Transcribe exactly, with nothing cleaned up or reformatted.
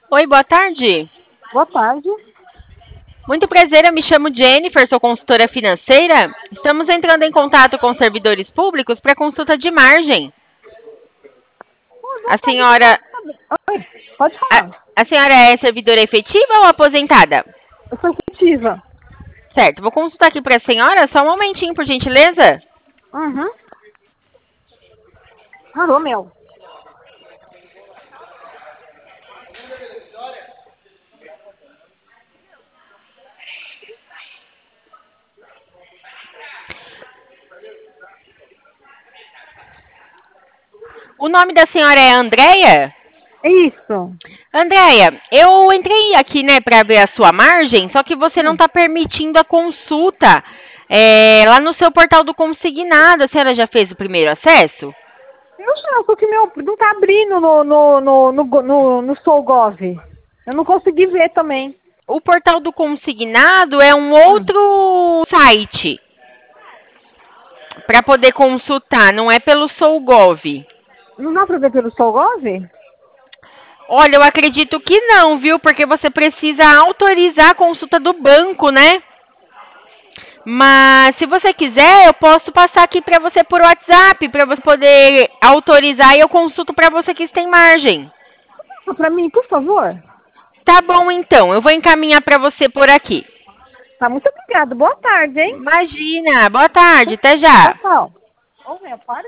Oi, boa tarde. Boa tarde. Muito prazer, eu me chamo Jennifer, sou consultora financeira. Estamos entrando em contato com servidores públicos para consulta de margem. Oi, boa A tarde, eu queria senhora, saber. Oi, pode a, falar. a senhora é servidora efetiva ou aposentada? Eu sou efetiva. Certo, vou consultar aqui para a senhora, só um momentinho, por gentileza. Uhum. Alô, meu. O nome da senhora é Andréia? Isso. Andréia, eu entrei aqui, né, para ver a sua margem, só que você não Hum. está permitindo a consulta é, lá no seu portal do consignado. A senhora já fez o primeiro acesso? Eu já, só que meu não tá abrindo no, no, no, no, go- no, no SouGov. Eu não consegui ver também. O portal do consignado é um Hum. outro site para poder consultar, não é pelo SouGov. Não dá pra ver pelo SouGov? Olha, eu acredito que não, viu? Porque você precisa autorizar a consulta do banco, né? Mas se você quiser, eu posso passar aqui para você por WhatsApp, para você poder autorizar e eu consulto para você que tem margem. Passa pra mim, por favor. Tá bom, então. Eu vou encaminhar para você por aqui. Tá, muito obrigada. Boa tarde, hein? Imagina. Boa tarde. Até Tchau, já. tchau. Ô, meu, para.